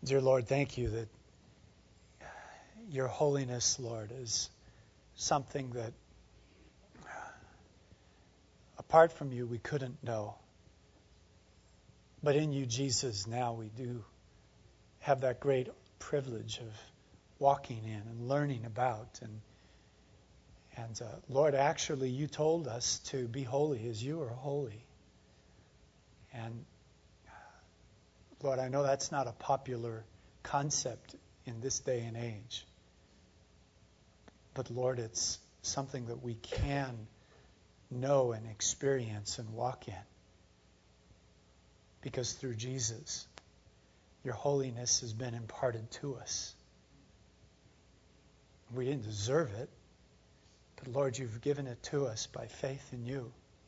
Dear Lord, thank you that your holiness, Lord, is something that apart from you we couldn't know. But in you, Jesus, now we do have that great privilege of walking in and learning about. And Lord, actually, you told us to be holy as you are holy. And Lord, I know that's not a popular concept in this day and age. But Lord, it's something that we can know and experience and walk in. Because through Jesus, your holiness has been imparted to us. We didn't deserve it, but Lord, you've given it to us by faith in you.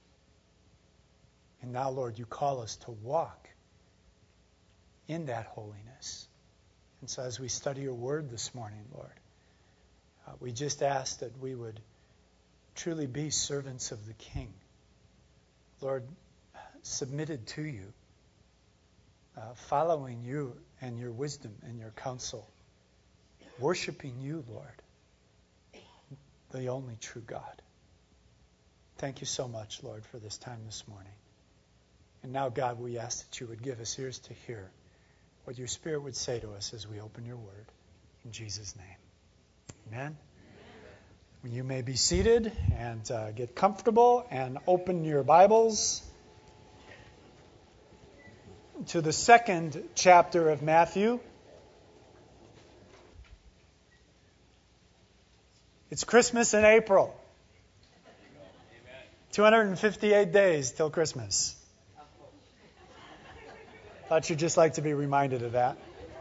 And now, Lord, you call us to walk in that holiness. And so as we study your word this morning, Lord, we just ask that we would truly be servants of the King. Lord, submitted to you, following you and your wisdom and your counsel, worshiping you, Lord, the only true God. Thank you so much, Lord, for this time this morning. And now, God, we ask that you would give us ears to hear what your Spirit would say to us as we open your word. In Jesus' name. Amen. You may be seated and get comfortable and open your Bibles to the second chapter of Matthew. It's Christmas in April. 258 days till Christmas. Thought you'd just like to be reminded of that.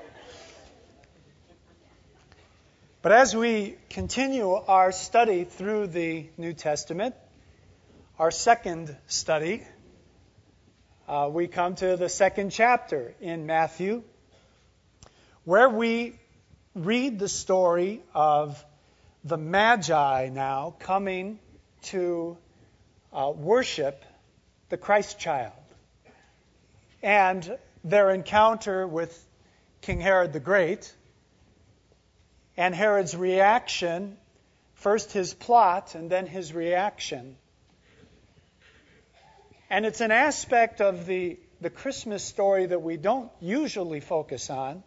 But as we continue our study through the New Testament, our second study, we come to the second chapter in Matthew, where we read the story of the Magi now coming to worship the Christ child, and their encounter with King Herod the Great, and Herod's reaction, first his plot and then his reaction. And it's an aspect of the Christmas story that we don't usually focus on,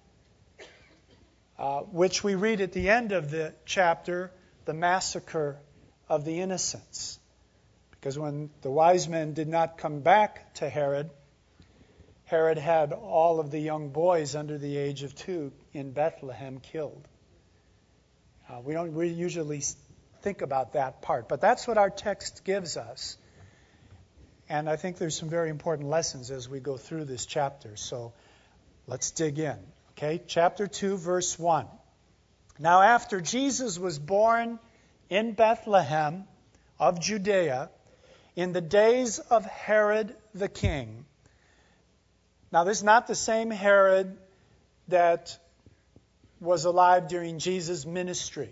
which we read at the end of the chapter, the massacre of the innocents. Because when the wise men did not come back to Herod, Herod had all of the young boys under the age of 2 in Bethlehem killed. We don't usually think about that part, but that's what our text gives us. And I think there's some very important lessons as we go through this chapter. So let's dig in. Okay, chapter 2, verse 1. Now after Jesus was born in Bethlehem of Judea, in the days of Herod the king. Now this is not the same Herod that was alive during Jesus' ministry.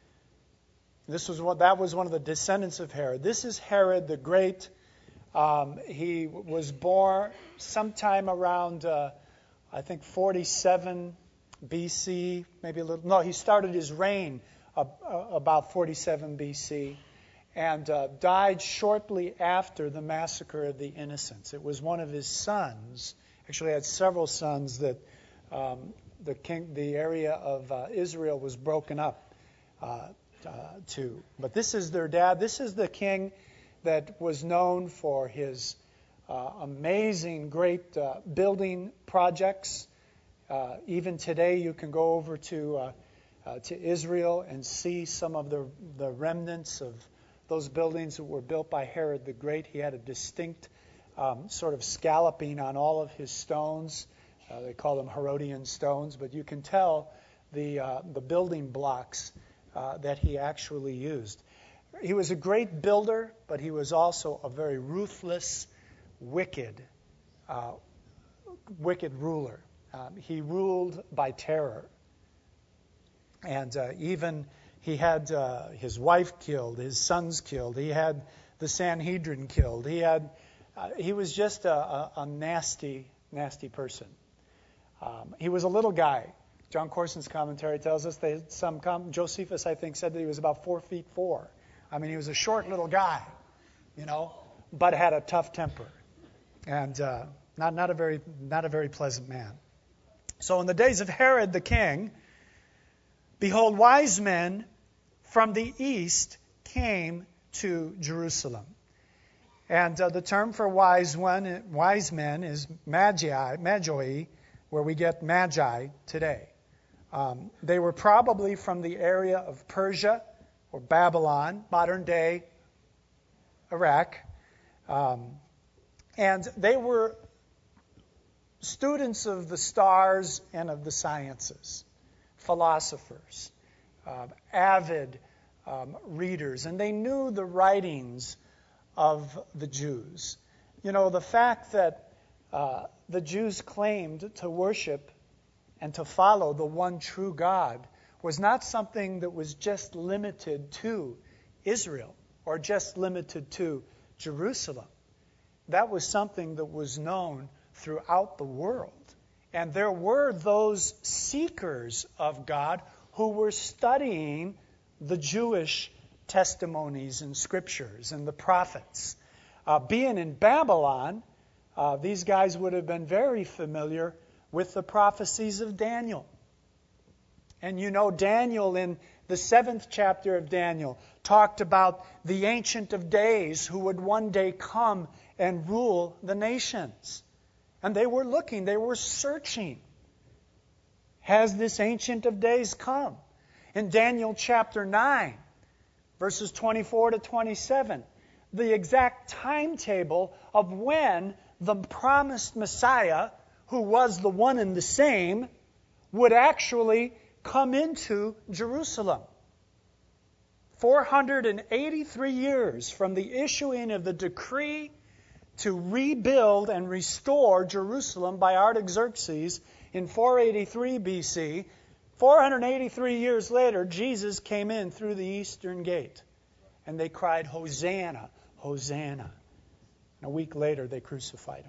That was one of the descendants of Herod. This is Herod the Great. He was born sometime around, I think, 47 BC, maybe a little. No, he started his reign about 47 BC and died shortly after the massacre of the innocents. It was one of his sons. Actually, he had several sons that the area of Israel was broken up to. But this is their dad. This is the king that was known for his amazing, great building projects. Even today, you can go over to Israel and see some of the remnants of those buildings that were built by Herod the Great. He had a distinct sort of scalloping on all of his stones. They call them Herodian stones, but you can tell the building blocks that he actually used. He was a great builder, but he was also a very ruthless, wicked ruler. He ruled by terror. And even he had his wife killed, his sons killed. He had the Sanhedrin killed. He was just a nasty, nasty person. He was a little guy. John Corson's commentary tells us Josephus, I think, said that he was about 4'4". I mean, he was a short little guy, but had a tough temper, and not a very pleasant man. So in the days of Herod the king, behold, wise men from the east came to Jerusalem. And the term for wise men is magi, where we get magi today. They were probably from the area of Persia or Babylon, modern-day Iraq. And they were students of the stars and of the sciences, philosophers, avid readers, and they knew the writings of the Jews. The fact that the Jews claimed to worship and to follow the one true God was not something that was just limited to Israel or just limited to Jerusalem. That was something that was known throughout the world. And there were those seekers of God who were studying the Jewish testimonies and scriptures and the prophets. Being in Babylon, these guys would have been very familiar with the prophecies of Daniel. And Daniel in the 7th chapter of Daniel talked about the Ancient of Days who would one day come and rule the nations. And they were looking, they were searching. Has this Ancient of Days come? In Daniel chapter 9, verses 24 to 27, the exact timetable of when the promised Messiah, who was the one and the same, would actually come into Jerusalem. 483 years from the issuing of the decree to rebuild and restore Jerusalem by Artaxerxes in 483 BC, 483 years later, Jesus came in through the eastern gate. And they cried, Hosanna, Hosanna. And a week later, they crucified him.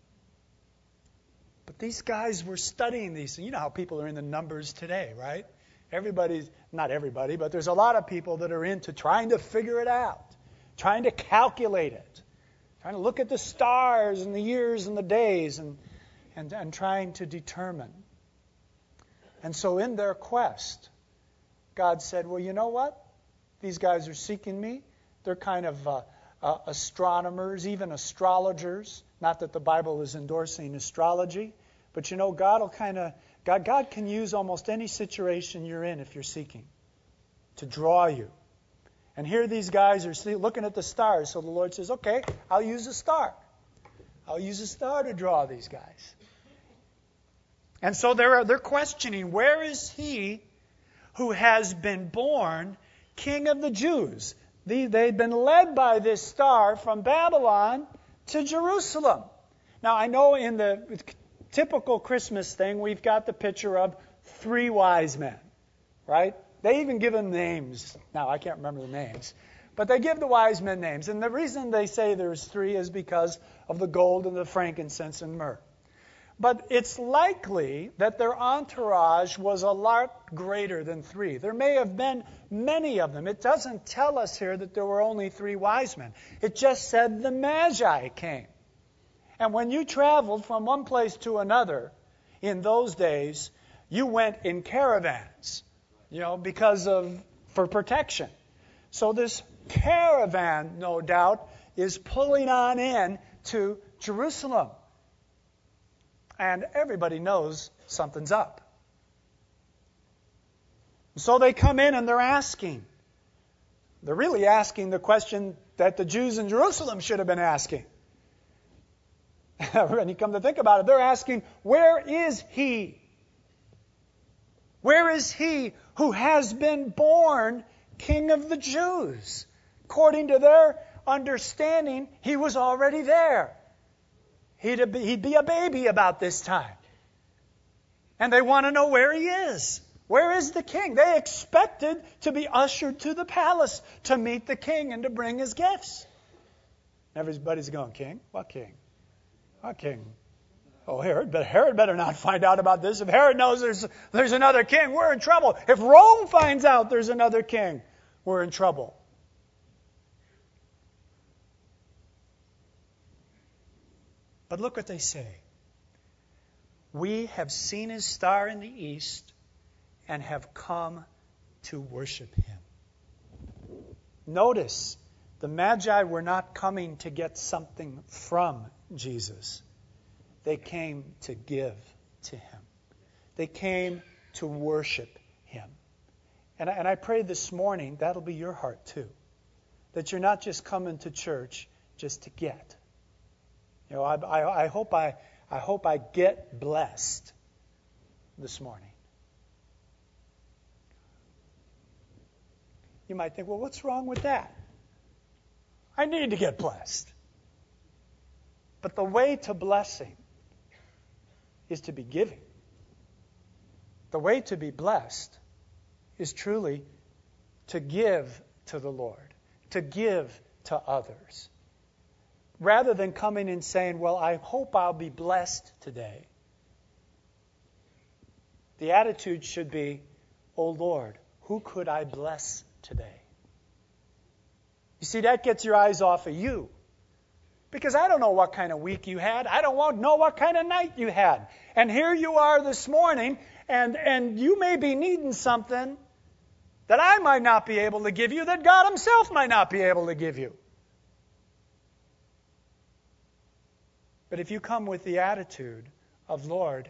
But these guys were studying these things. You know how people are in the numbers today, right? Not everybody, but there's a lot of people that are into trying to figure it out, trying to calculate it, trying to look at the stars and the years and the days and trying to determine. And so in their quest, God said, well, you know what? These guys are seeking me. They're kind of astronomers, even astrologers. Not that the Bible is endorsing astrology, but God can use almost any situation you're in if you're seeking to draw you. And here these guys are looking at the stars. So the Lord says, okay, I'll use a star. I'll use a star to draw these guys. And so they're questioning, where is he who has been born King of the Jews? They'd been led by this star from Babylon to Jerusalem. Now, I know in the typical Christmas thing, we've got the picture of 3 wise men, right? They even give them names. Now, I can't remember the names. But they give the wise men names. And the reason they say there's 3 is because of the gold and the frankincense and myrrh. But it's likely that their entourage was a lot greater than 3. There may have been many of them. It doesn't tell us here that there were only 3 wise men. It just said the Magi came. And when you traveled from one place to another in those days, you went in caravans, for protection. So this caravan, no doubt, is pulling on in to Jerusalem. And everybody knows something's up. So they come in and they're asking. They're really asking the question that the Jews in Jerusalem should have been asking. When you come to think about it, they're asking, where is he? Where is he who has been born King of the Jews? According to their understanding, he was already there. He'd be a baby about this time. And they want to know where he is. Where is the king? They expected to be ushered to the palace to meet the king and to bring his gifts. Everybody's going, king? What king? What king? Oh, Herod better not find out about this. If Herod knows there's another king, we're in trouble. If Rome finds out there's another king, we're in trouble. But look what they say. We have seen his star in the east and have come to worship him. Notice, the Magi were not coming to get something from Jesus. They came to give to him. They came to worship him. And I pray this morning that'll be your heart too. That you're not just coming to church just to get. You know, I hope I get blessed this morning. You might think, well, what's wrong with that? I need to get blessed. But the way to blessing is to be giving. The way to be blessed is truly to give to the Lord, to give to others. Rather than coming and saying, well, I hope I'll be blessed today. The attitude should be, oh Lord, who could I bless today? You see, that gets your eyes off of you. Because I don't know what kind of week you had. I don't know what kind of night you had. And here you are this morning, and you may be needing something that I might not be able to give you, that God himself might not be able to give you. But if you come with the attitude of, Lord,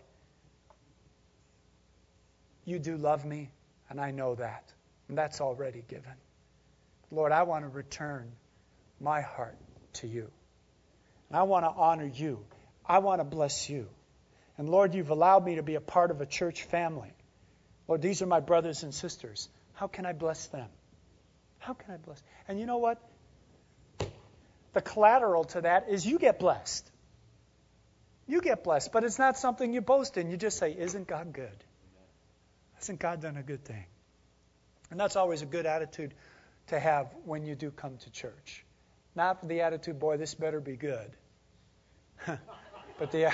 you do love me, and I know that. And that's already given. Lord, I want to return my heart to you. And I want to honor you. I want to bless you. And Lord, you've allowed me to be a part of a church family. Lord, these are my brothers and sisters. How can I bless them? How can I bless? And you know what? The collateral to that is you get blessed. You get blessed, but it's not something you boast in. You just say, isn't God good? Hasn't God done a good thing? And that's always a good attitude to have when you do come to church. Not the attitude, boy, this better be good. but the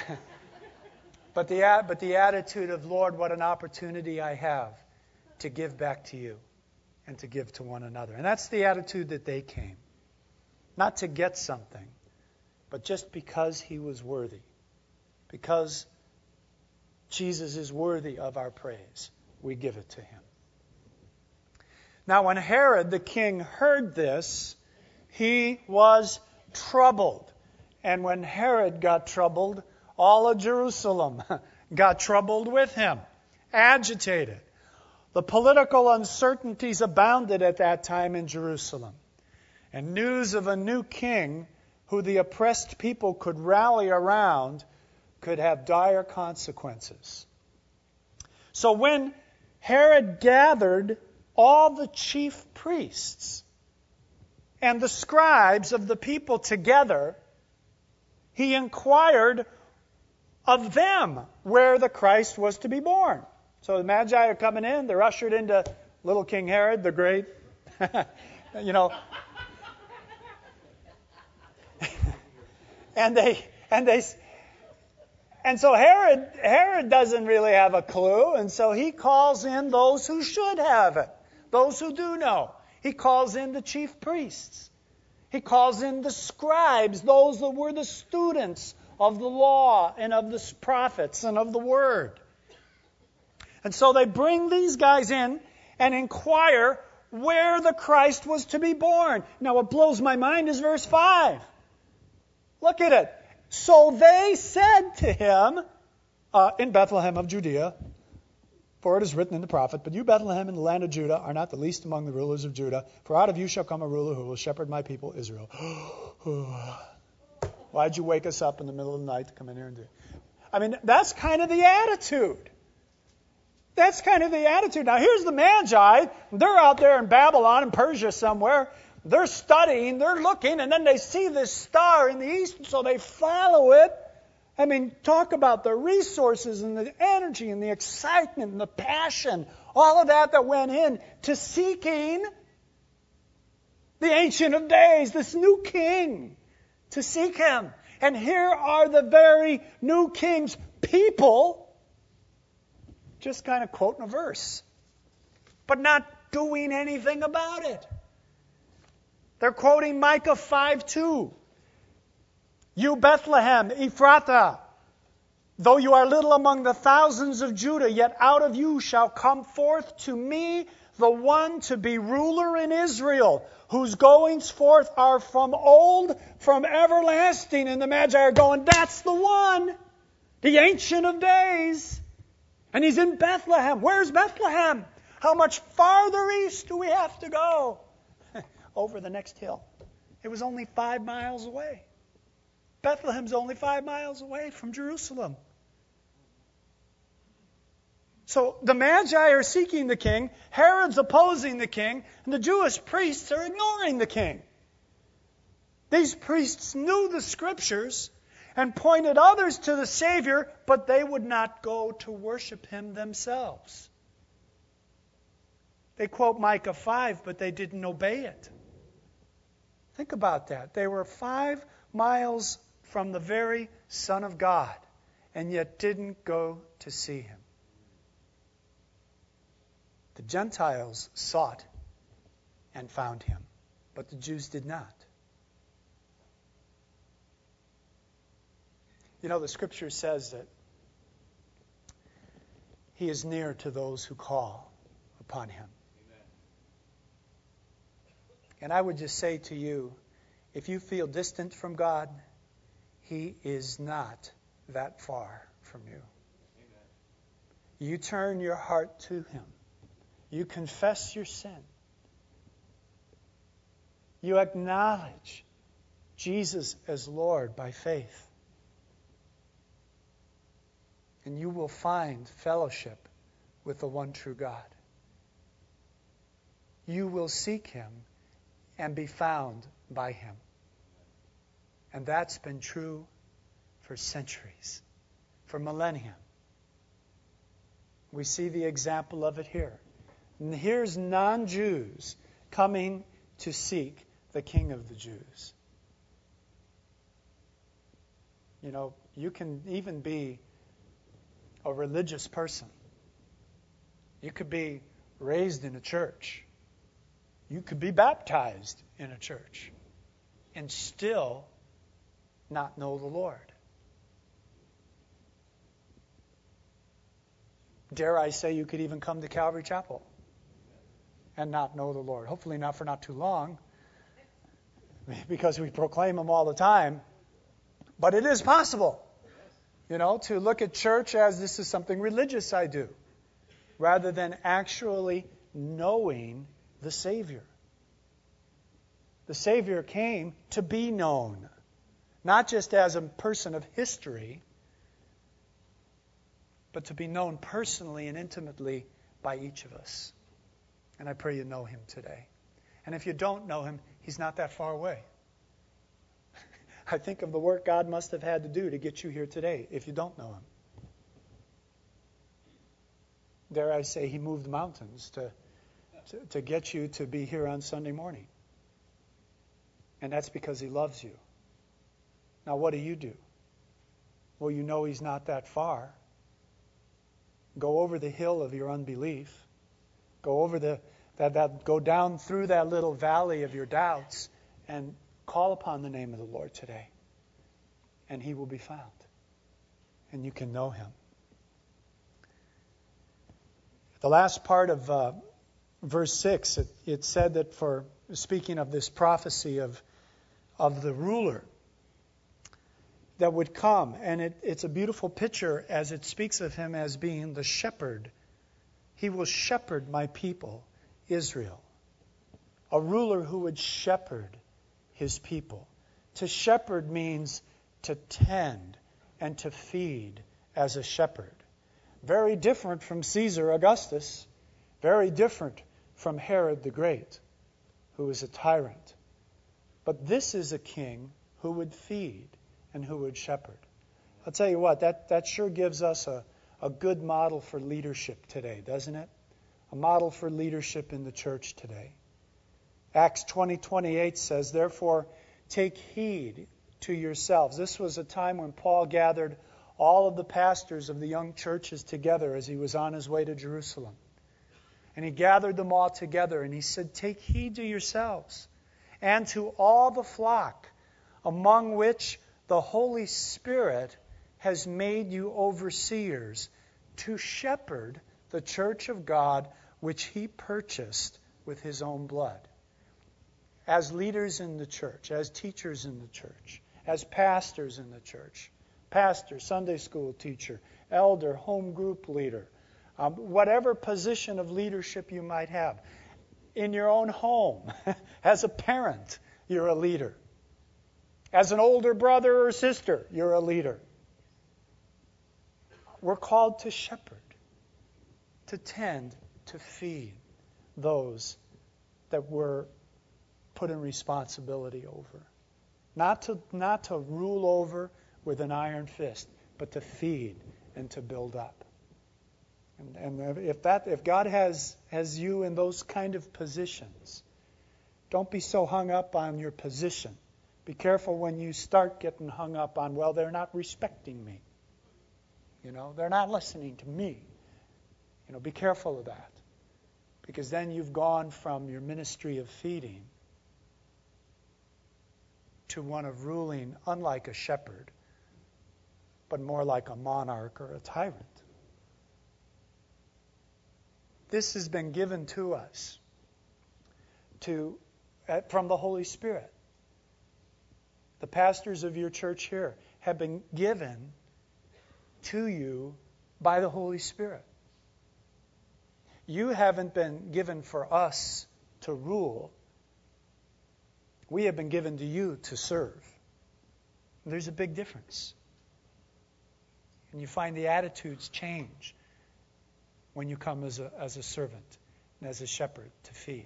attitude of, Lord, what an opportunity I have to give back to you and to give to one another. And that's the attitude that they came. Not to get something, but just because he was worthy. Because Jesus is worthy of our praise, we give it to him. Now, when Herod the king heard this, he was troubled. And when Herod got troubled, all of Jerusalem got troubled with him, agitated. The political uncertainties abounded at that time in Jerusalem. And news of a new king who the oppressed people could rally around could have dire consequences. So when Herod gathered all the chief priests and the scribes of the people together, he inquired of them where the Christ was to be born. So the Magi are coming in, they're ushered into little King Herod the Great. And so Herod doesn't really have a clue, and so he calls in those who should have it, those who do know. He calls in the chief priests. He calls in the scribes, those that were the students of the law and of the prophets and of the word. And so they bring these guys in and inquire where the Christ was to be born. Now what blows my mind is verse 5. Look at it. So they said to him, in Bethlehem of Judea, for it is written in the prophet, but you, Bethlehem, in the land of Judah, are not the least among the rulers of Judah, for out of you shall come a ruler who will shepherd my people Israel. Why'd you wake us up in the middle of the night to come in here and do it? I mean, that's kind of the attitude. That's kind of the attitude. Now, here's the Magi. They're out there in Babylon and Persia somewhere. They're studying, they're looking, and then they see this star in the east, so they follow it. I mean, talk about the resources and the energy and the excitement and the passion, all of that went in to seeking the Ancient of Days, this new king, to seek him. And here are the very new king's people just kind of quoting a verse, but not doing anything about it. They're quoting Micah 5:2. You Bethlehem, Ephrathah, though you are little among the thousands of Judah, yet out of you shall come forth to me the one to be ruler in Israel, whose goings forth are from old, from everlasting. And the Magi are going, that's the one, the Ancient of Days. And he's in Bethlehem. Where's Bethlehem? How much farther east do we have to go? Over the next hill. It was only 5 miles away. Bethlehem's only 5 miles away from Jerusalem. So the Magi are seeking the king, Herod's opposing the king, and the Jewish priests are ignoring the king. These priests knew the scriptures and pointed others to the Savior, but they would not go to worship him themselves. They quote Micah 5, but they didn't obey it. Think about that. They were 5 miles from the very Son of God, and yet didn't go to see him. The Gentiles sought and found him, but the Jews did not. You know, the scripture says that he is near to those who call upon him. Amen. And I would just say to you, if you feel distant from God, he is not that far from you. Amen. You turn your heart to him. You confess your sin. You acknowledge Jesus as Lord by faith. And you will find fellowship with the one true God. You will seek him and be found by him. And that's been true for centuries, for millennia. We see the example of it here. And here's non-Jews coming to seek the King of the Jews. You know, you can even be a religious person. You could be raised in a church. You could be baptized in a church and still not know the Lord. Dare I say you could even come to Calvary Chapel and not know the Lord. Hopefully not for not too long, because we proclaim him all the time. But it is possible, you know, to look at church as this is something religious I do, rather than actually knowing the Savior. The Savior came to be known, not just as a person of history, but to be known personally and intimately by each of us. And I pray you know him today. And if you don't know him, he's not that far away. I think of the work God must have had to do to get you here today if you don't know him. Dare I say, he moved mountains to get you to be here on Sunday morning. And that's because he loves you. Now, what do? Well, you know he's not that far. Go over the hill of your unbelief. Go over go down through that little valley of your doubts and call upon the name of the Lord today. And he will be found. And you can know him. The last part of verse 6, it said that for speaking of this prophecy of the ruler that would come, and it's a beautiful picture as it speaks of him as being the shepherd. He will shepherd my people, Israel. A ruler who would shepherd his people. To shepherd means to tend and to feed as a shepherd. Very different from Caesar Augustus. Very different from Herod the Great, who was a tyrant. But this is a king who would feed and who would shepherd. I'll tell you what, that sure gives us a good model for leadership today, doesn't it? A model for leadership in the church today. Acts 20:28 says, therefore, take heed to yourselves. This was a time when Paul gathered all of the pastors of the young churches together as he was on his way to Jerusalem. And he gathered them all together and he said, "Take heed to yourselves and to all the flock among which the Holy Spirit has made you overseers to shepherd the church of God which he purchased with his own blood." As leaders in the church, as teachers in the church, as pastors in the church, pastor, Sunday school teacher, elder, home group leader, whatever position of leadership you might have. In your own home, as a parent, you're a leader. As an older brother or sister, you're a leader. We're called to shepherd, to tend, to feed those that we're put in responsibility over. Not to rule over with an iron fist, but to feed and to build up. And if God has you in those kind of positions, don't be so hung up on your position. Be careful when you start getting hung up on, well, they're not respecting me. They're not listening to me. Be careful of that. Because then you've gone from your ministry of feeding to one of ruling, unlike a shepherd, but more like a monarch or a tyrant. This has been given to us from the Holy Spirit. The pastors of your church here have been given to you by the Holy Spirit. You haven't been given for us to rule. We have been given to you to serve. There's a big difference. And you find the attitudes change when you come as a servant and as a shepherd to feed.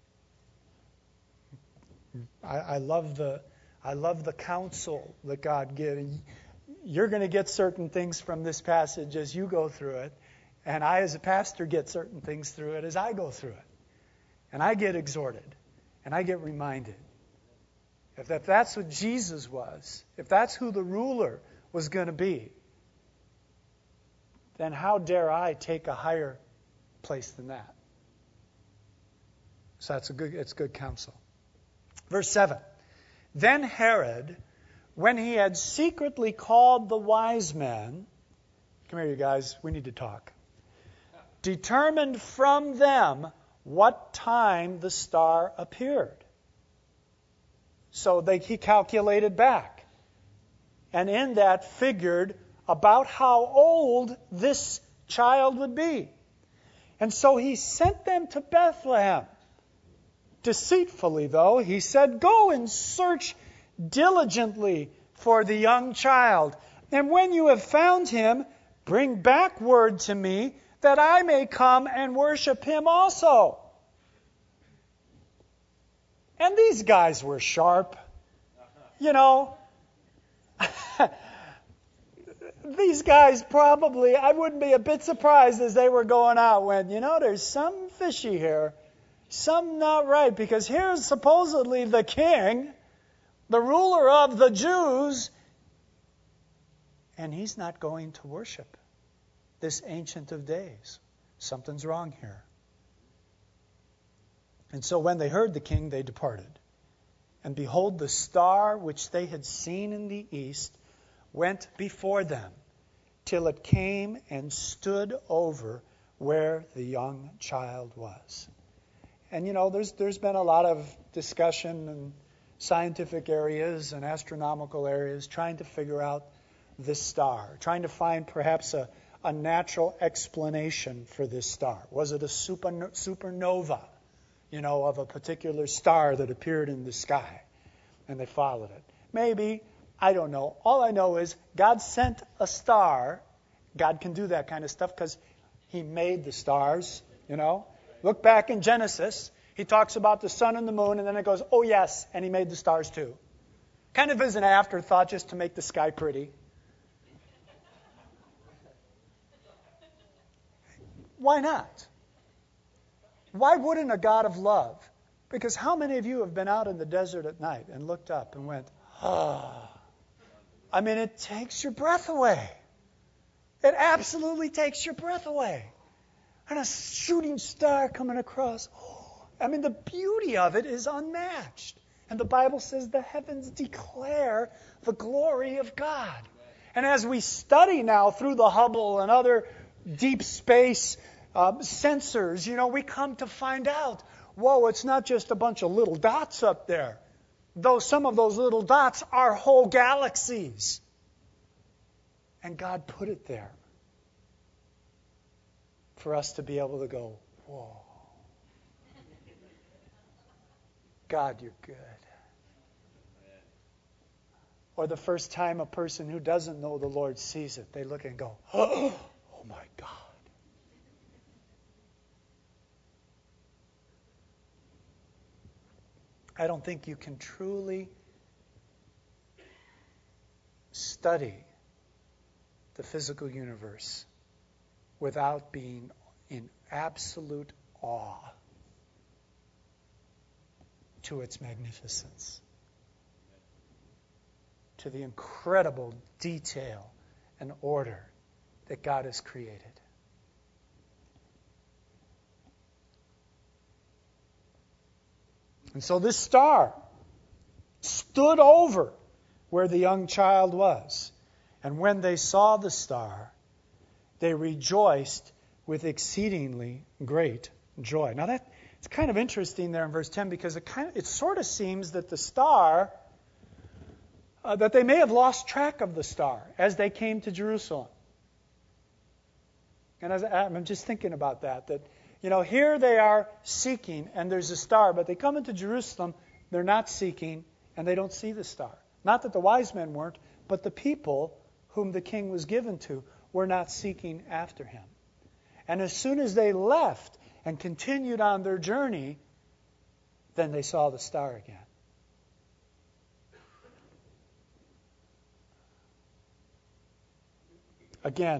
I love the counsel that God gives. You're going to get certain things from this passage as you go through it, and I as a pastor get certain things through it as I go through it. And I get exhorted, and I get reminded. If that's what Jesus was, if that's who the ruler was going to be, then how dare I take a higher place than that? So it's good counsel. Verse 7. Then Herod, when he had secretly called the wise men, come here you guys, we need to talk, determined from them what time the star appeared. So he calculated back. And in that figured about how old this child would be. And so he sent them to Bethlehem. Deceitfully, though, he said, "Go and search diligently for the young child. And when you have found him, bring back word to me that I may come and worship him also." And these guys were sharp. These guys probably, I wouldn't be a bit surprised as they were going out when, there's some fishy here, some not right, because here's supposedly the king, the ruler of the Jews, and he's not going to worship this Ancient of Days. Something's wrong here. And so when they heard the king, they departed. And behold, the star which they had seen in the east went before them, till it came and stood over where the young child was. And there's been a lot of discussion in scientific areas and astronomical areas trying to figure out this star, trying to find perhaps a natural explanation for this star. Was it a supernova, of a particular star that appeared in the sky, and they followed it? Maybe. I don't know. All I know is God sent a star. God can do that kind of stuff because he made the stars, Look back in Genesis. He talks about the sun and the moon, and then it goes, oh yes, and he made the stars too. Kind of as an afterthought just to make the sky pretty. Why not? Why wouldn't a God of love? Because how many of you have been out in the desert at night and looked up and went, I mean, it takes your breath away. It absolutely takes your breath away. And a shooting star coming across. Oh, I mean, the beauty of it is unmatched. And the Bible says the heavens declare the glory of God. And as we study now through the Hubble and other deep space sensors, we come to find out, whoa, it's not just a bunch of little dots up there. Though some of those little dots are whole galaxies. And God put it there for us to be able to go, whoa. God, you're good. Or the first time a person who doesn't know the Lord sees it, they look and go, oh my God. I don't think you can truly study the physical universe without being in absolute awe to its magnificence, to the incredible detail and order that God has created. And so this star stood over where the young child was. And when they saw the star, they rejoiced with exceedingly great joy. Now it's kind of interesting there in verse 10 because it sort of seems that the star, that they may have lost track of the star as they came to Jerusalem. And I'm just thinking about that here they are seeking and there's a star, but they come into Jerusalem, they're not seeking and they don't see the star. Not that the wise men weren't, but the people whom the king was given to were not seeking after him. And as soon as they left and continued on their journey, then they saw the star again. Again,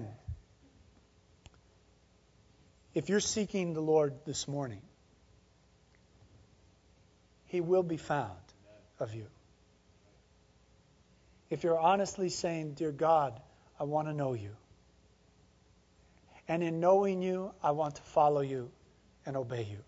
if you're seeking the Lord this morning, He will be found of you. If you're honestly saying, dear God, I want to know you. And in knowing you, I want to follow you and obey you.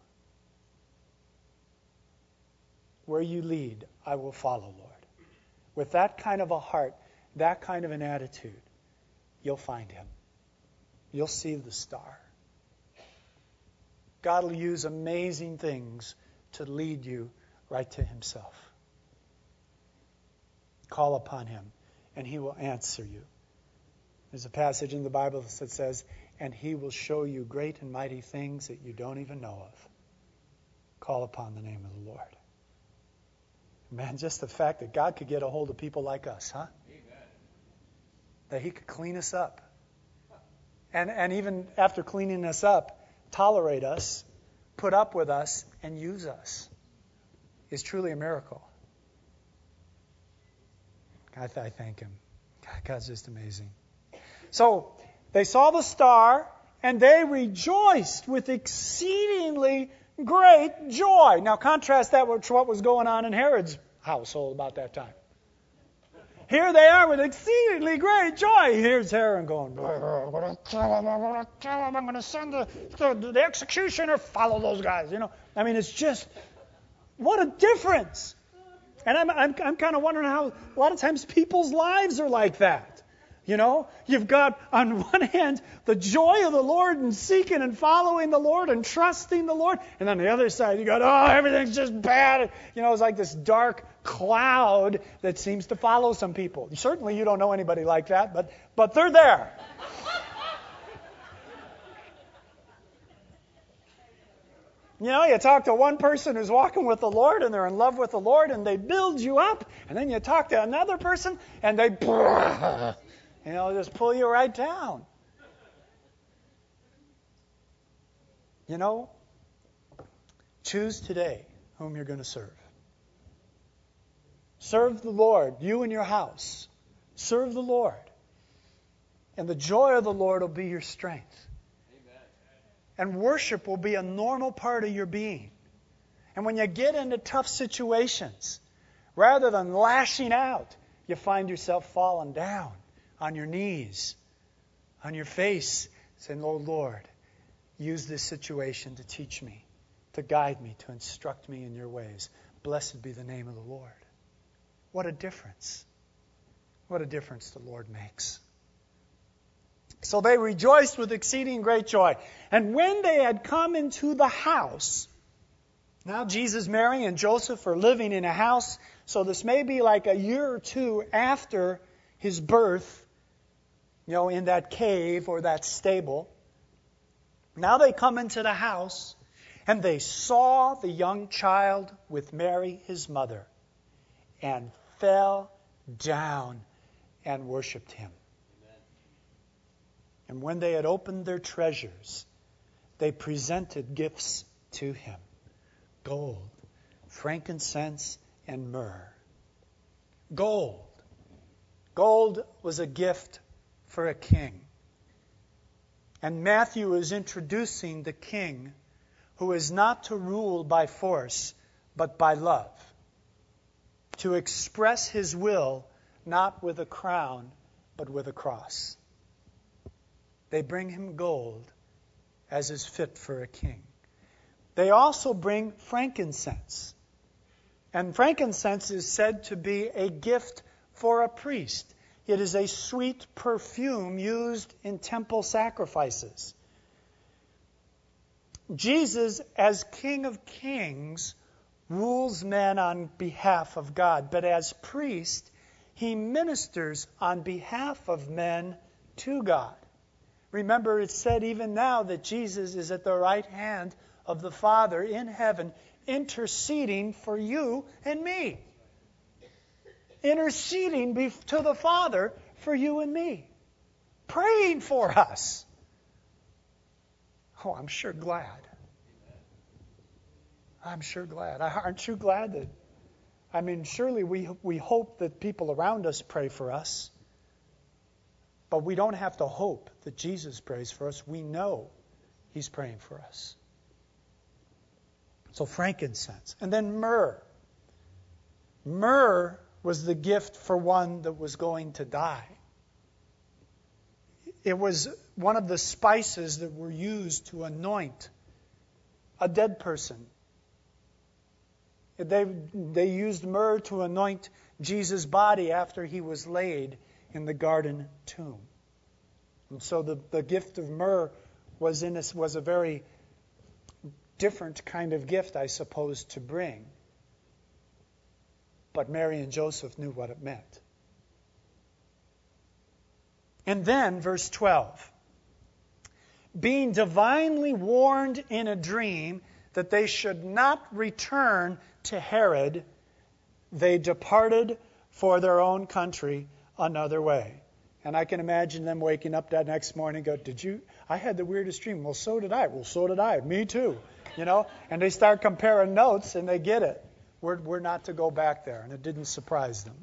Where you lead, I will follow, Lord. With that kind of a heart, that kind of an attitude, you'll find Him. You'll see the star. God will use amazing things to lead you right to Himself. Call upon Him, and He will answer you. There's a passage in the Bible that says, and He will show you great and mighty things that you don't even know of. Call upon the name of the Lord. Man, just the fact that God could get a hold of people like us, huh? Amen. That He could clean us up. And even after cleaning us up, tolerate us, put up with us, and use us is truly a miracle. I thank Him. God's just amazing. So they saw the star, and they rejoiced with exceedingly great joy. Now contrast that with what was going on in Herod's household about that time. Here they are with exceedingly great joy. Here's Herod going, I'm going to kill him, I'm going to kill him, I'm going to send the executioner, follow those guys. I mean, it's just, what a difference. And I'm kind of wondering how a lot of times people's lives are like that. You've got on one hand the joy of the Lord and seeking and following the Lord and trusting the Lord. And on the other side, you got, everything's just bad. It's like this dark cloud that seems to follow some people. Certainly you don't know anybody like that, but they're there. You talk to one person who's walking with the Lord and they're in love with the Lord and they build you up. And then you talk to another person and they just pull you right down. Choose today whom you're going to serve. Serve the Lord, you and your house. Serve the Lord. And the joy of the Lord will be your strength. Amen. And worship will be a normal part of your being. And when you get into tough situations, rather than lashing out, you find yourself falling down on your knees, on your face, saying, "Oh Lord, use this situation to teach me, to guide me, to instruct me in your ways. Blessed be the name of the Lord." What a difference. What a difference the Lord makes. So they rejoiced with exceeding great joy. And when they had come into the house, now Jesus, Mary, and Joseph are living in a house, so this may be like a year or two after his birth, in that cave or that stable. Now they come into the house, and they saw the young child with Mary, his mother, and fell down and worshipped him. Amen. And when they had opened their treasures, they presented gifts to him: gold, frankincense, and myrrh. Gold. Gold was a gift for a king. And Matthew is introducing the king who is not to rule by force, but by love. To express his will, not with a crown, but with a cross. They bring him gold, as is fit for a king. They also bring frankincense. And frankincense is said to be a gift for a priest. It is a sweet perfume used in temple sacrifices. Jesus, as King of Kings, rules men on behalf of God. But as priest, he ministers on behalf of men to God. Remember, it's said even now that Jesus is at the right hand of the Father in heaven, interceding for you and me. Interceding to the Father for you and me. Praying for us. Oh, I'm sure glad. I'm sure glad. Aren't you glad that, surely we hope that people around us pray for us. But we don't have to hope that Jesus prays for us. We know he's praying for us. So frankincense. And then myrrh. Myrrh was the gift for one that was going to die. It was one of the spices that were used to anoint a dead person. They used myrrh to anoint Jesus' body after he was laid in the garden tomb. And so the gift of myrrh was a very different kind of gift, I suppose, to bring. But Mary and Joseph knew what it meant. And then, verse 12. Being divinely warned in a dream that they should not return to Herod, they departed for their own country another way. And I can imagine them waking up that next morning and go, I had the weirdest dream. Well, so did I. Well, so did I. Me too. And they start comparing notes and they get it. We're not to go back there. And it didn't surprise them.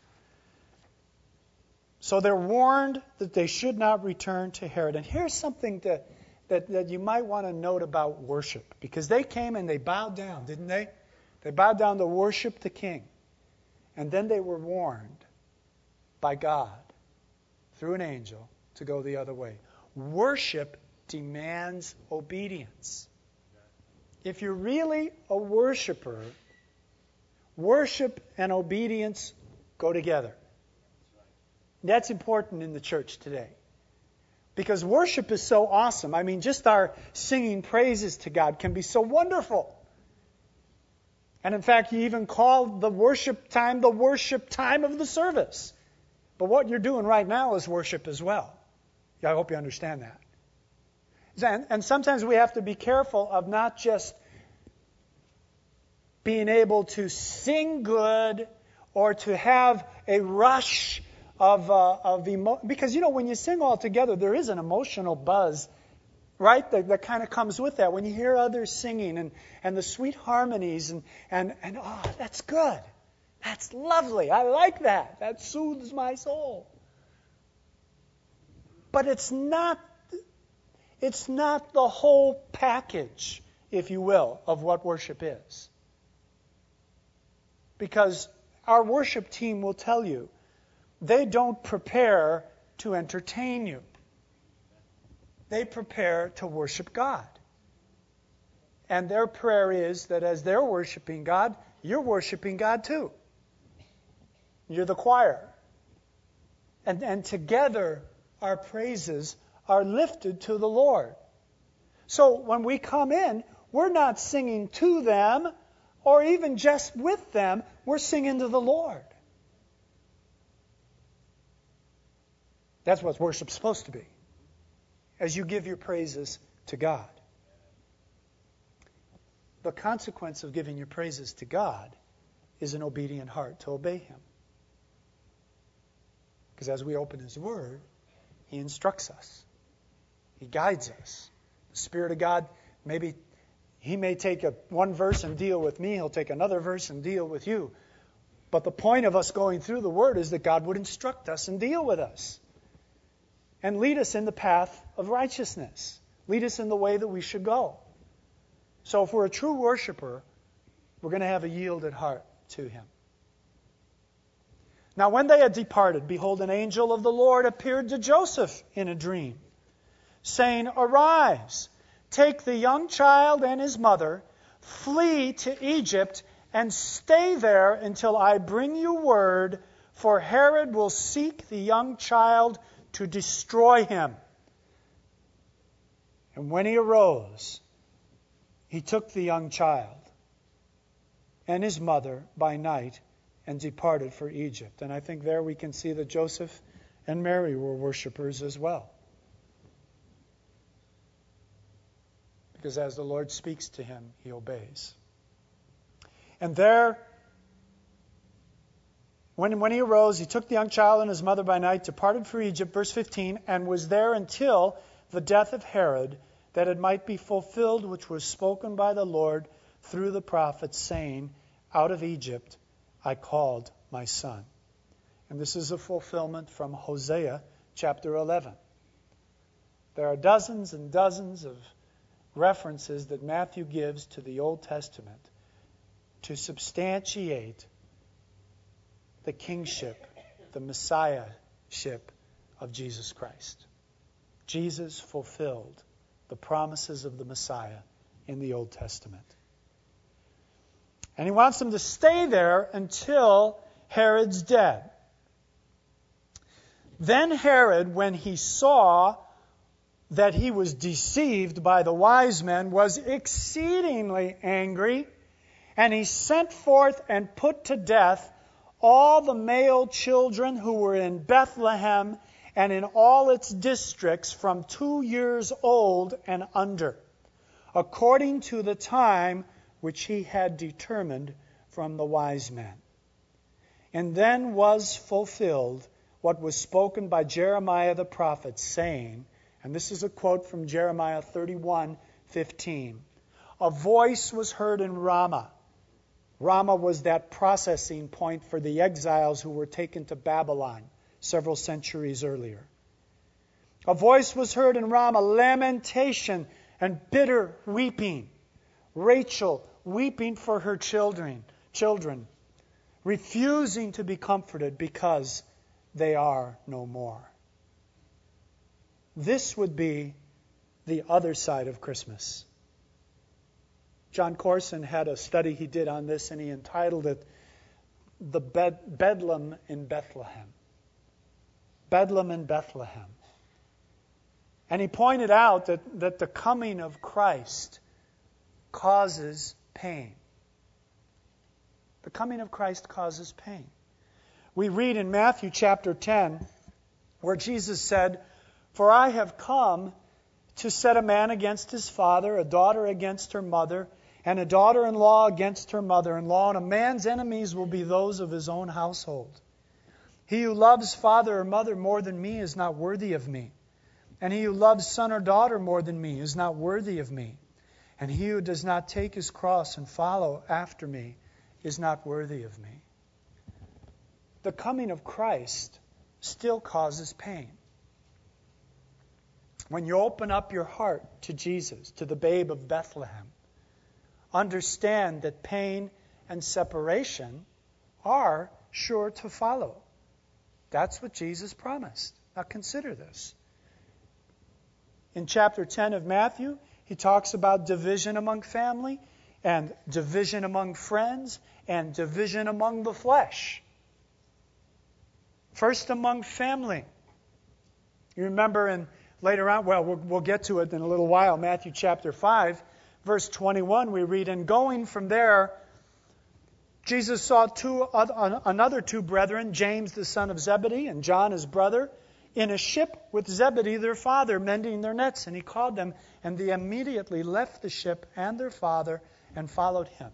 So they're warned that they should not return to Herod. And here's something that you might want to note about worship. Because they came and they bowed down, didn't they? They bowed down to worship the king. And then they were warned by God through an angel to go the other way. Worship demands obedience. If you're really a worshiper, worship and obedience go together. That's important in the church today. Because worship is so awesome. Just our singing praises to God can be so wonderful. And in fact, you even call the worship time of the service. But what you're doing right now is worship as well. I hope you understand that. And sometimes we have to be careful of not just being able to sing good or to have a rush of emotion. Because, when you sing all together, there is an emotional buzz, right? That kind of comes with that. When you hear others singing and the sweet harmonies and that's good. That's lovely. I like that. That soothes my soul. But it's not the whole package, if you will, of what worship is. Because our worship team will tell you they don't prepare to entertain you. They prepare to worship God. And their prayer is that as they're worshiping God, you're worshiping God too. You're the choir. And together our praises are lifted to the Lord. So when we come in, we're not singing to them or even just with them. We're singing to the Lord. That's what worship's supposed to be, as you give your praises to God. The consequence of giving your praises to God is an obedient heart to obey Him. Because as we open His Word, He instructs us. He guides us. The Spirit of God, maybe He may take one verse and deal with me. He'll take another verse and deal with you. But the point of us going through the Word is that God would instruct us and deal with us. And lead us in the path of righteousness. Lead us in the way that we should go. So if we're a true worshiper, we're going to have a yielded heart to Him. Now when they had departed, behold, an angel of the Lord appeared to Joseph in a dream, saying, Arise, take the young child and his mother, flee to Egypt, and stay there until I bring you word, for Herod will seek the young child to destroy him. And when he arose, he took the young child and his mother by night and departed for Egypt. And I think there we can see that Joseph and Mary were worshipers as well. Because as the Lord speaks to him, he obeys. And there, when he arose, he took the young child and his mother by night, departed for Egypt, verse 15, and was there until the death of Herod, that it might be fulfilled which was spoken by the Lord through the prophets, saying, Out of Egypt I called my son. And this is a fulfillment from Hosea chapter 11. There are dozens and dozens of references that Matthew gives to the Old Testament to substantiate the kingship, the messiahship of Jesus Christ. Jesus fulfilled the promises of the Messiah in the Old Testament. And he wants them to stay there until Herod's dead. Then Herod, when he saw that he was deceived by the wise men, was exceedingly angry, and he sent forth and put to death all the male children who were in Bethlehem and in all its districts from 2 years old and under, according to the time which he had determined from the wise men. And then was fulfilled what was spoken by Jeremiah the prophet, saying, and this is a quote from Jeremiah 31:15, a voice was heard in Ramah. Ramah was that processing point for the exiles who were taken to Babylon several centuries earlier. A voice was heard in Ramah, lamentation and bitter weeping. Rachel weeping for her children, refusing to be comforted because they are no more. This would be the other side of Christmas. John Corson had a study he did on this, and he entitled it The Bedlam in Bethlehem. Bedlam in Bethlehem. And he pointed out that the coming of Christ causes pain. The coming of Christ causes pain. We read in Matthew chapter 10, where Jesus said, For I have come to set a man against his father, a daughter against her mother, and a daughter-in-law against her mother-in-law, and a man's enemies will be those of his own household. He who loves father or mother more than me is not worthy of me. And he who loves son or daughter more than me is not worthy of me. And he who does not take his cross and follow after me is not worthy of me. The coming of Christ still causes pain. When you open up your heart to Jesus, to the babe of Bethlehem, understand that pain and separation are sure to follow. That's what Jesus promised. Now consider this. In chapter 10 of Matthew, he talks about division among family and division among friends and division among the flesh. First among family. You remember later on, we'll get to it in a little while, Matthew chapter 5, verse 21, we read, "And going from there, Jesus saw another two brethren, James the son of Zebedee and John his brother, in a ship with Zebedee their father, mending their nets. And he called them, and they immediately left the ship and their father and followed him."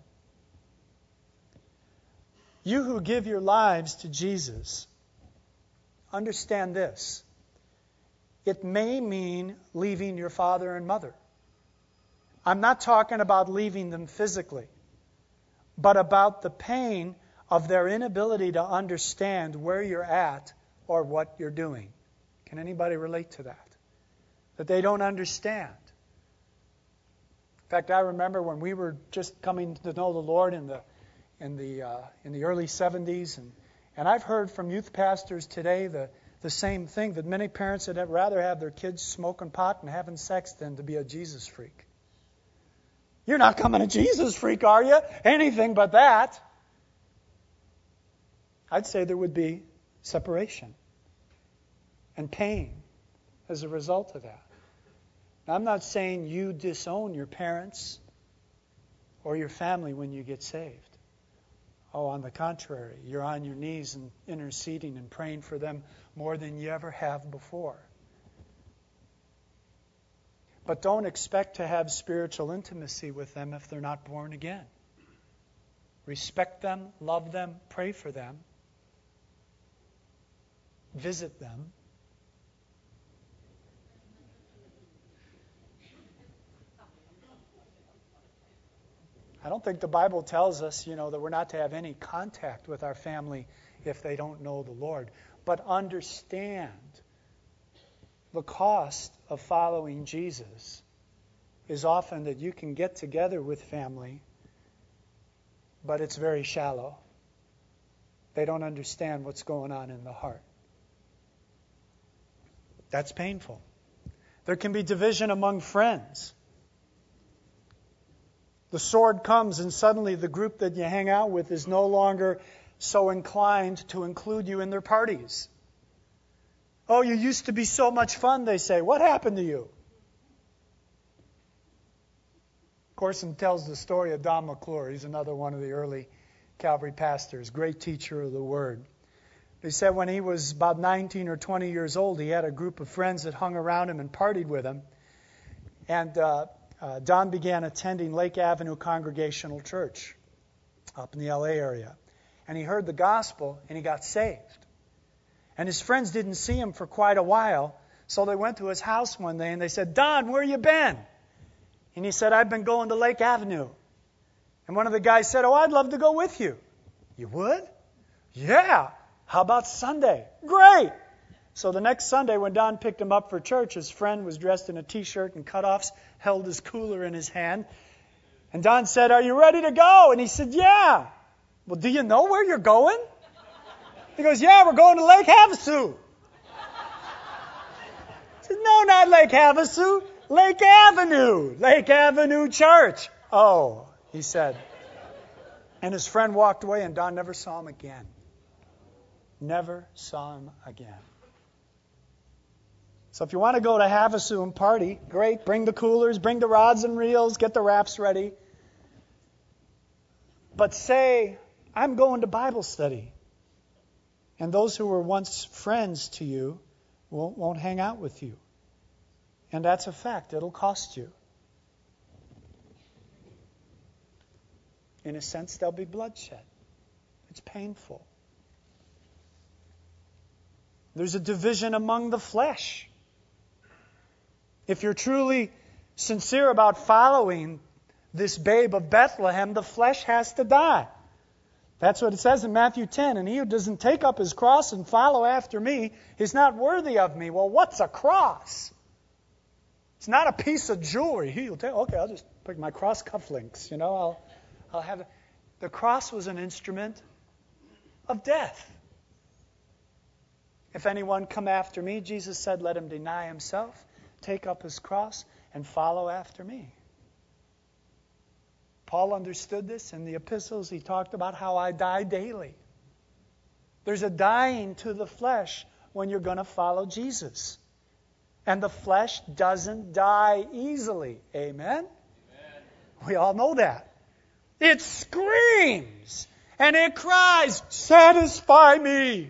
You who give your lives to Jesus, understand this. It may mean leaving your father and mother. I'm not talking about leaving them physically, but about the pain of their inability to understand where you're at or what you're doing. Can anybody relate to that? That they don't understand. In fact, I remember when we were just coming to know the Lord in the early 70s, and I've heard from youth pastors today the same thing, that many parents would rather have their kids smoking pot and having sex than to be a Jesus freak. You're not coming a Jesus freak, are you? Anything but that. I'd say there would be separation and pain as a result of that. Now, I'm not saying you disown your parents or your family when you get saved. Oh, on the contrary, you're on your knees and interceding and praying for them more than you ever have before. But don't expect to have spiritual intimacy with them if they're not born again. Respect them, love them, pray for them, visit them. I don't think the Bible tells us, that we're not to have any contact with our family if they don't know the Lord. But understand the cost of following Jesus is often that you can get together with family, but it's very shallow. They don't understand what's going on in the heart. That's painful. There can be division among friends. The sword comes and suddenly the group that you hang out with is no longer so inclined to include you in their parties. Oh, you used to be so much fun, they say. What happened to you? Corson tells the story of Don McClure. He's another one of the early Calvary pastors, great teacher of the Word. He said when he was about 19 or 20 years old, he had a group of friends that hung around him and partied with him. And Don began attending Lake Avenue Congregational Church up in the LA area. And he heard the gospel and he got saved. And his friends didn't see him for quite a while, so they went to his house one day and they said, "Don, where you been?" And he said, "I've been going to Lake Avenue." And one of the guys said, "Oh, I'd love to go with you." "You would?" "Yeah. How about Sunday?" "Great." So the next Sunday when Don picked him up for church, his friend was dressed in a T-shirt and cutoffs, held his cooler in his hand. And Don said, "Are you ready to go?" And he said, "Yeah." "Well, do you know where you're going?" He goes, "Yeah, we're going to Lake Havasu." I said, "No, not Lake Havasu. Lake Avenue. Lake Avenue Church." "Oh," he said. And his friend walked away and Don never saw him again. Never saw him again. So if you want to go to Havasu and party, great. Bring the coolers, bring the rods and reels, get the wraps ready. But say, "I'm going to Bible study." And those who were once friends to you won't hang out with you. And that's a fact. It'll cost you. In a sense, there'll be bloodshed. It's painful. There's a division among the flesh. If you're truly sincere about following this babe of Bethlehem, the flesh has to die. That's what it says in Matthew 10. "And he who doesn't take up his cross and follow after me is not worthy of me." Well, what's a cross? It's not a piece of jewelry. He'll take, okay, I'll just pick my cross cufflinks. I'll have it. The cross was an instrument of death. If anyone come after me, Jesus said, let him deny himself, take up his cross, and follow after me. Paul understood this in the epistles. He talked about how I die daily. There's a dying to the flesh when you're going to follow Jesus. And the flesh doesn't die easily. Amen? Amen? We all know that. It screams and it cries, satisfy me.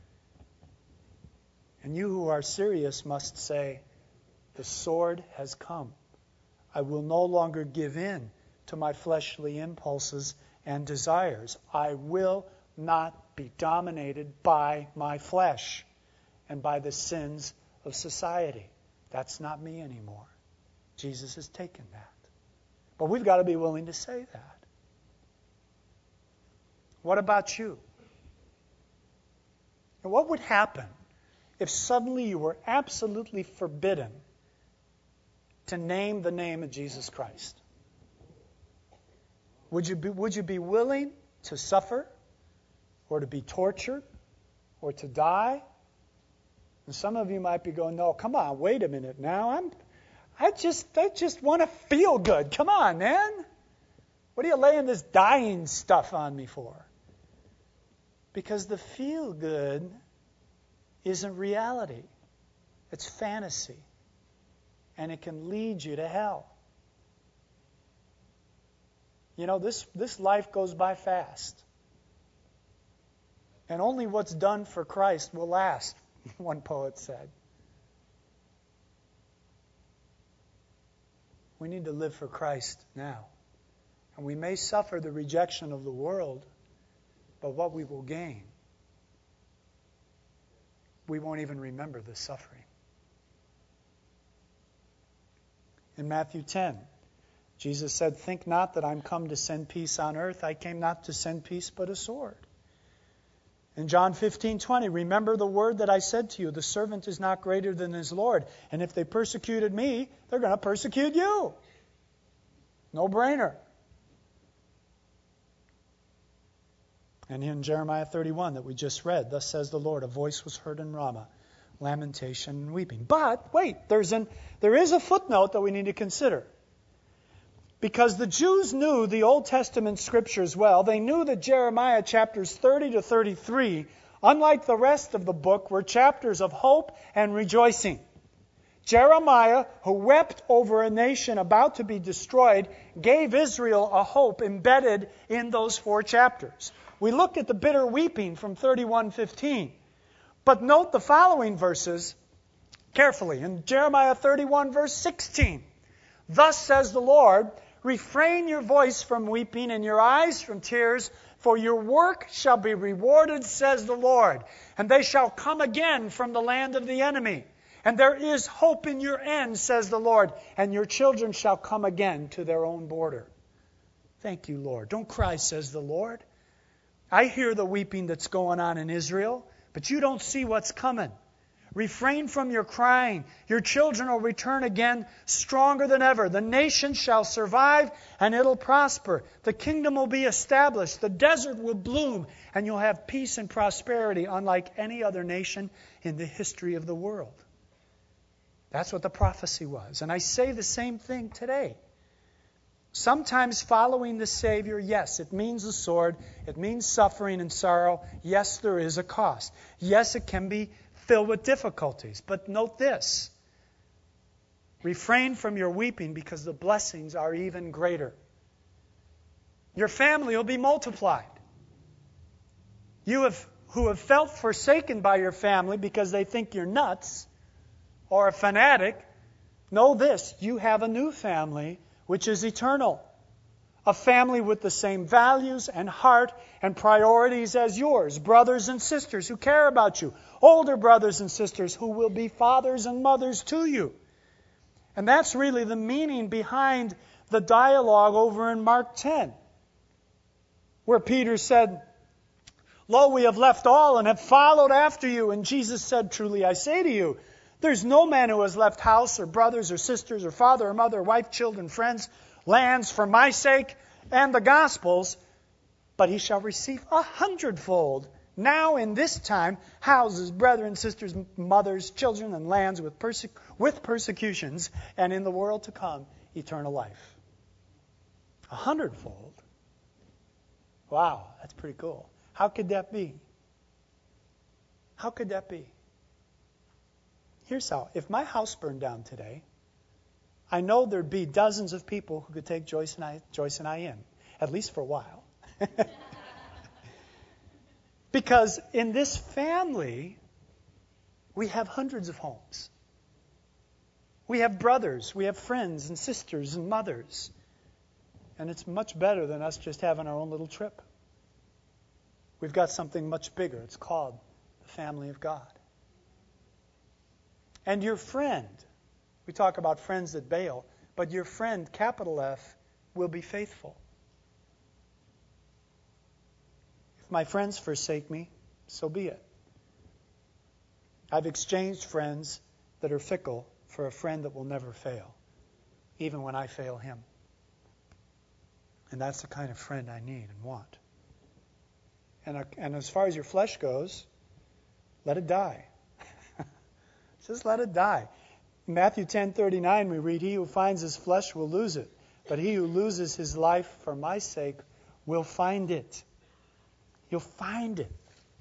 And you who are serious must say, the sword has come. I will no longer give in to my fleshly impulses and desires. I will not be dominated by my flesh and by the sins of society. That's not me anymore. Jesus has taken that. But we've got to be willing to say that. What about you? And what would happen if suddenly you were absolutely forbidden to name the name of Jesus Christ? Would you be willing to suffer, or to be tortured, or to die? And some of you might be going, no, come on, wait a minute now. I just want to feel good. Come on, man. What are you laying this dying stuff on me for? Because the feel good isn't reality. It's fantasy. And it can lead you to hell. You know, this life goes by fast. And only what's done for Christ will last, one poet said. We need to live for Christ now. And we may suffer the rejection of the world, but what we will gain, we won't even remember the suffering. In Matthew 10, Jesus said, think not that I'm come to send peace on earth. I came not to send peace, but a sword. In John 15:20, remember the word that I said to you, the servant is not greater than his Lord. And if they persecuted me, they're going to persecute you. No brainer. And in Jeremiah 31 that we just read, thus says the Lord, a voice was heard in Ramah, lamentation and weeping. But, wait, there is a footnote that we need to consider. Because the Jews knew the Old Testament scriptures well. They knew that Jeremiah chapters 30 to 33, unlike the rest of the book, were chapters of hope and rejoicing. Jeremiah, who wept over a nation about to be destroyed, gave Israel a hope embedded in those 4 chapters. We looked at the bitter weeping from 31:15. But note the following verses carefully. In Jeremiah 31, verse 16, thus says the Lord, refrain your voice from weeping and your eyes from tears, for your work shall be rewarded, says the Lord. And they shall come again from the land of the enemy. And there is hope in your end, says the Lord. And your children shall come again to their own border. Thank you, Lord. Don't cry, says the Lord. I hear the weeping that's going on in Israel, but you don't see what's coming. Refrain from your crying. Your children will return again stronger than ever. The nation shall survive and it'll prosper. The kingdom will be established. The desert will bloom and you'll have peace and prosperity unlike any other nation in the history of the world. That's what the prophecy was. And I say the same thing today. Sometimes following the Savior, yes, it means a sword. It means suffering and sorrow. Yes, there is a cost. Yes, it can be filled with difficulties. But note this. Refrain from your weeping because the blessings are even greater. Your family will be multiplied. Who have felt forsaken by your family because they think you're nuts or a fanatic, know this. You have a new family which is eternal. A family with the same values and heart and priorities as yours. Brothers and sisters who care about you. Older brothers and sisters who will be fathers and mothers to you. And that's really the meaning behind the dialogue over in Mark 10. Where Peter said, lo, we have left all and have followed after you. And Jesus said, truly I say to you, there's no man who has left house or brothers or sisters or father or mother, wife, children, friends, lands for my sake and the gospel's, but he shall receive 100-fold now in this time, houses, brethren, sisters, mothers, children, and lands with persecutions, and in the world to come, eternal life. 100-fold. Wow, that's pretty cool. How could that be? How could that be? Here's how. If my house burned down today, I know there'd be dozens of people who could take Joyce and I in, at least for a while. Because in this family, we have hundreds of homes. We have brothers, we have friends and sisters and mothers. And it's much better than us just having our own little trip. We've got something much bigger. It's called the family of God. And your friend, we talk about friends that bail, but your friend, capital F, will be faithful. If my friends forsake me, so be it. I've exchanged friends that are fickle for a friend that will never fail, even when I fail him. And that's the kind of friend I need and want. And as far as your flesh goes, let it die. Just let it die. In Matthew 10:39 we read, "He who finds his flesh will lose it, but he who loses his life for my sake will find it." You'll find it.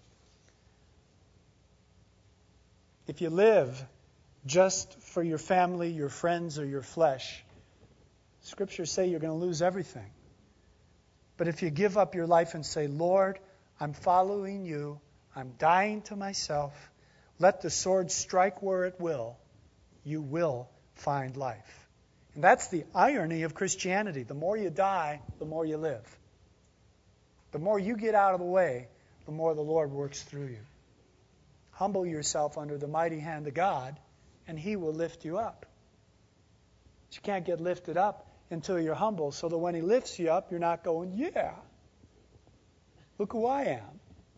If you live just for your family, your friends, or your flesh, Scriptures say you're going to lose everything. But if you give up your life and say, "Lord, I'm following you. I'm dying to myself. Let the sword strike where it will," you will find life. And that's the irony of Christianity. The more you die, the more you live. The more you get out of the way, the more the Lord works through you. Humble yourself under the mighty hand of God, and He will lift you up. But you can't get lifted up until you're humble, so that when He lifts you up, you're not going, "Yeah, look who I am."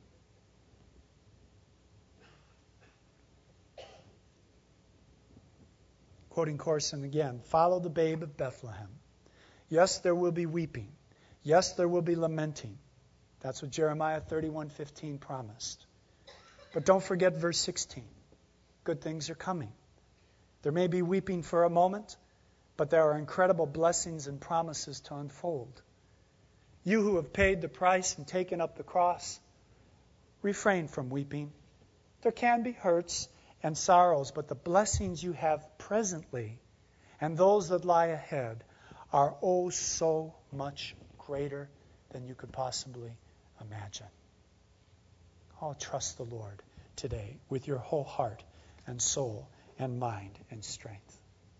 Quoting Corson again, "Follow the babe of Bethlehem. Yes, there will be weeping. Yes, there will be lamenting." That's what Jeremiah 31:15 promised. But don't forget verse 16. Good things are coming. There may be weeping for a moment, but there are incredible blessings and promises to unfold. You who have paid the price and taken up the cross, refrain from weeping. There can be hurts and sorrows, but the blessings you have presently and those that lie ahead are oh so much greater than you could possibly imagine. Oh, trust the Lord today with your whole heart and soul and mind and strength.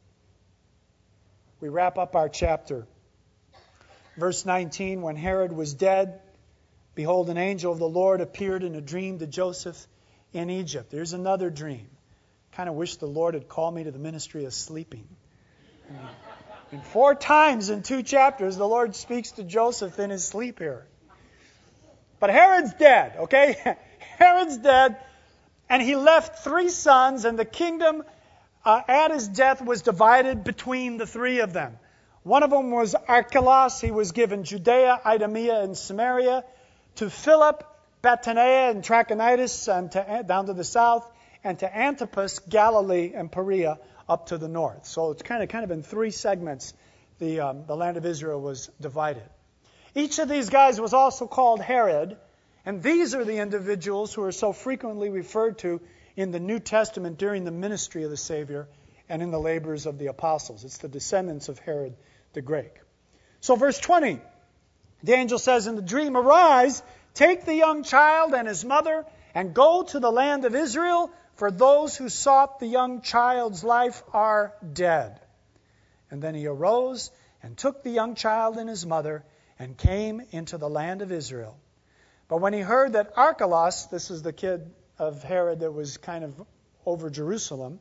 We wrap up our chapter. Verse 19, "When Herod was dead, behold, an angel of the Lord appeared in a dream to Joseph in Egypt." There's another dream. Kind of wish the Lord had called me to the ministry of sleeping. And 4 times in 2 chapters, the Lord speaks to Joseph in his sleep here. But Herod's dead, okay? Herod's dead, and he left 3 sons, and the kingdom at his death was divided between the 3 of them. One of them was Archelaus. He was given Judea, Idumea, and Samaria. To Philip, Batanea and Trachonitis, and down to the south, and to Antipas, Galilee, and Perea, up to the north. So it's kind of in 3 segments. The land of Israel was divided. Each of these guys was also called Herod, and these are the individuals who are so frequently referred to in the New Testament during the ministry of the Savior and in the labors of the apostles. It's the descendants of Herod the Great. So verse 20, the angel says in the dream, "Arise, take the young child and his mother, and go to the land of Israel, for those who sought the young child's life are dead." And then he arose and took the young child and his mother and came into the land of Israel. But when he heard that Archelaus, this is the kid of Herod that was kind of over Jerusalem,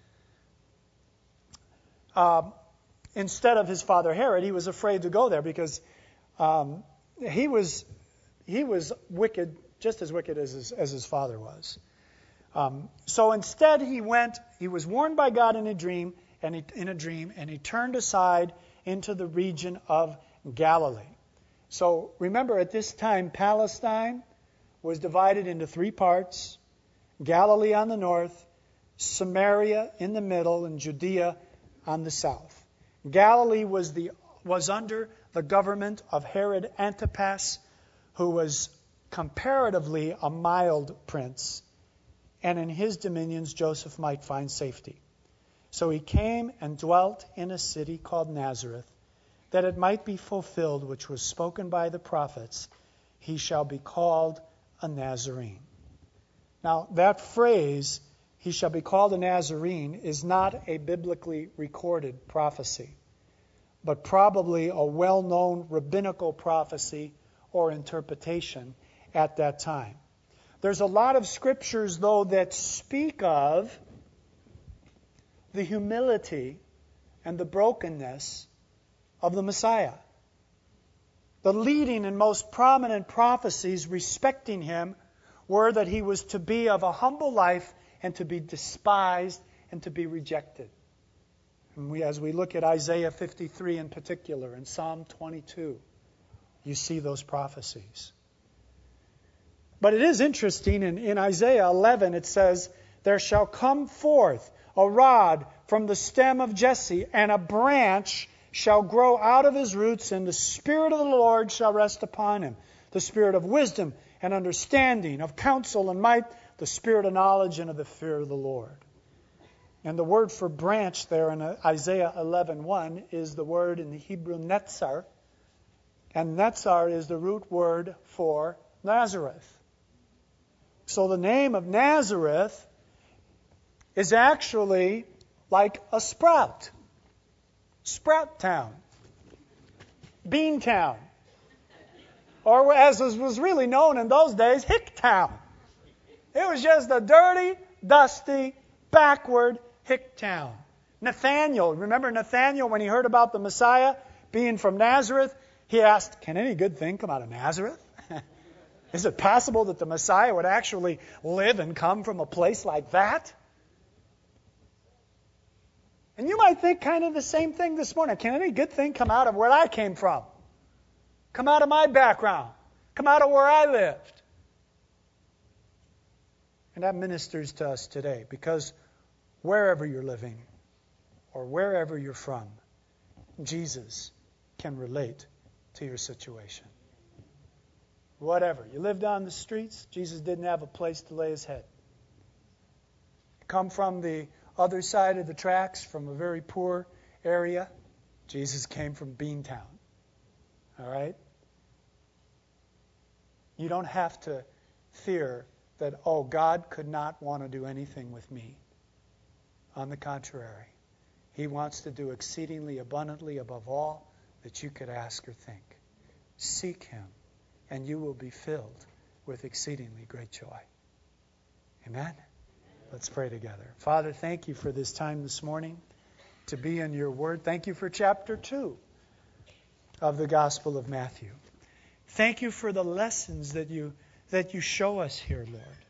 instead of his father Herod, he was afraid to go there because he was wicked, just as wicked as his father was. So instead he went. He was warned by God in a dream, and he turned aside into the region of Galilee. So remember, at this time, Palestine was divided into three parts: Galilee on the north, Samaria in the middle, and Judea on the south. Galilee was under the government of Herod Antipas, who was comparatively a mild prince, and in his dominions Joseph might find safety. So he came and dwelt in a city called Nazareth, that it might be fulfilled which was spoken by the prophets, he shall be called a Nazarene. Now, that phrase, he shall be called a Nazarene, is not a biblically recorded prophecy, but probably a well-known rabbinical prophecy or interpretation at that time. There's a lot of scriptures, though, that speak of the humility and the brokenness of the Messiah. The leading and most prominent prophecies respecting him were that he was to be of a humble life and to be despised and to be rejected. And as we look at Isaiah 53 in particular, and Psalm 22, you see those prophecies. But it is interesting, in Isaiah 11 it says, there shall come forth a rod from the stem of Jesse, and a branch shall grow out of his roots, and the Spirit of the Lord shall rest upon him. The Spirit of wisdom and understanding, of counsel and might, the Spirit of knowledge and of the fear of the Lord. And the word for branch there in Isaiah 11:1 is the word in the Hebrew netzar. And netzar is the root word for Nazareth. So the name of Nazareth is actually like a sprout. Sprout town. Bean town. Or as was really known in those days, Hick town. It was just a dirty, dusty, backward hick town. Nathanael, remember Nathanael when he heard about the Messiah being from Nazareth? He asked, can any good thing come out of Nazareth? Is it possible that the Messiah would actually live and come from a place like that? And you might think kind of the same thing this morning. Can any good thing come out of where I came from? Come out of my background? Come out of where I lived? And that ministers to us today, because wherever you're living or wherever you're from, Jesus can relate to your situation. Whatever. You lived on the streets, Jesus didn't have a place to lay his head. Come from the other side of the tracks, from a very poor area, Jesus came from Beantown. All right? You don't have to fear that, oh, God could not want to do anything with me. On the contrary, he wants to do exceedingly abundantly above all that you could ask or think. Seek him, and you will be filled with exceedingly great joy. Amen? Let's pray together. Father, thank you for this time this morning to be in your word. Thank you for chapter 2 of the Gospel of Matthew. Thank you for the lessons that you show us here,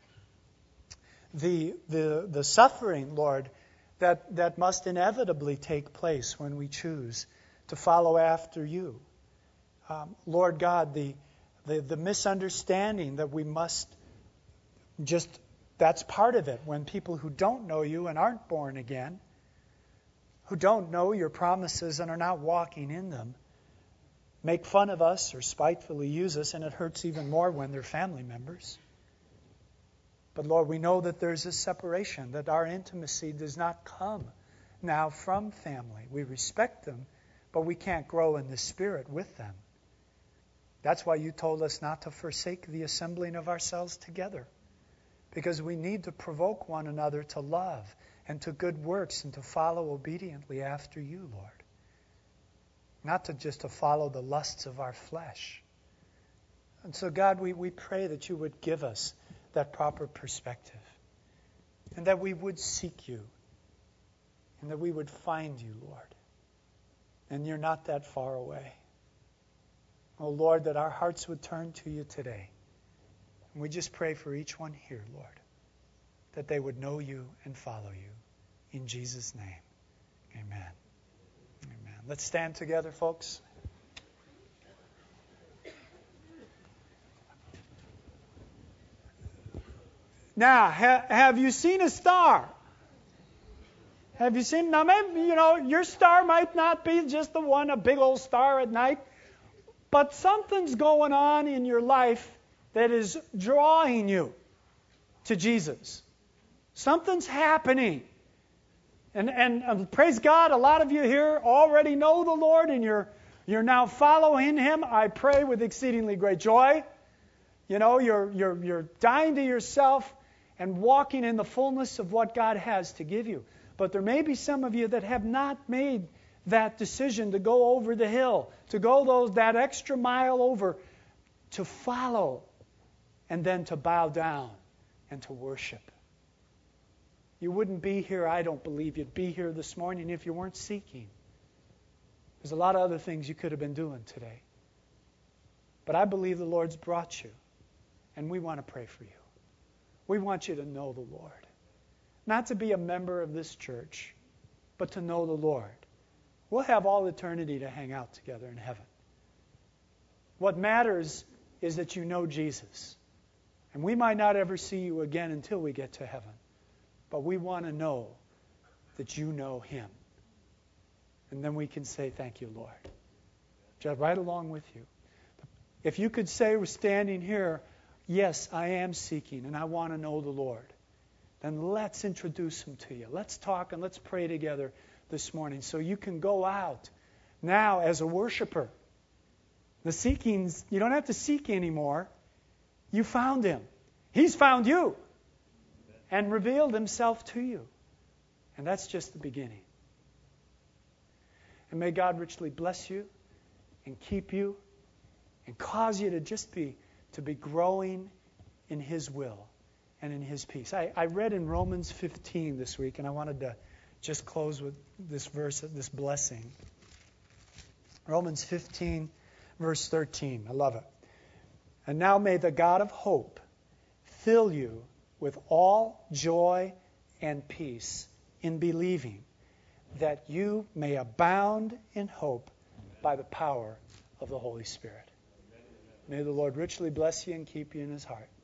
Lord. The suffering, Lord, that must inevitably take place when we choose to follow after you. Lord God, the misunderstanding that we must just, that's part of it. When people who don't know you and aren't born again, who don't know your promises and are not walking in them, make fun of us or spitefully use us, and it hurts even more when they're family members. But Lord, we know that there's a separation, that our intimacy does not come now from family. We respect them, but we can't grow in the Spirit with them. That's why you told us not to forsake the assembling of ourselves together, because we need to provoke one another to love and to good works and to follow obediently after you, Lord. Not just to follow the lusts of our flesh. And so, God, we pray that you would give us that proper perspective, and that we would seek you, and that we would find you, Lord. And you're not that far away. Oh, Lord, that our hearts would turn to you today. And we just pray for each one here, Lord, that they would know you and follow you. In Jesus' name, amen. Amen. Let's stand together, folks. Now, have you seen a star? Have you seen? Now, maybe, your star might not be just the one, a big old star at night, but something's going on in your life that is drawing you to Jesus. Something's happening. And praise God, a lot of you here already know the Lord and you're now following Him. I pray with exceedingly great joy. You're dying to yourself and walking in the fullness of what God has to give you. But there may be some of you that have not made that decision to go over the hill, to go that extra mile over, to follow, and then to bow down and to worship. You wouldn't be here, I don't believe you'd be here this morning if you weren't seeking. There's a lot of other things you could have been doing today. But I believe the Lord's brought you, and we want to pray for you. We want you to know the Lord. Not to be a member of this church, but to know the Lord. We'll have all eternity to hang out together in heaven. What matters is that you know Jesus. And we might not ever see you again until we get to heaven. But we want to know that you know Him. And then we can say, thank you, Lord. Just right along with you. If you could say, we're standing here, yes, I am seeking and I want to know the Lord, then let's introduce Him to you. Let's talk and let's pray together this morning so you can go out now as a worshiper. The seekings, you don't have to seek anymore. You found Him. He's found you and revealed Himself to you. And that's just the beginning. And may God richly bless you and keep you and cause you to just be growing in His will and in His peace. I read in Romans 15 this week, and I wanted to just close with this verse, this blessing. Romans 15, verse 13. I love it. And now may the God of hope fill you with all joy and peace in believing, that you may abound in hope by the power of the Holy Spirit. May the Lord richly bless you and keep you in His heart.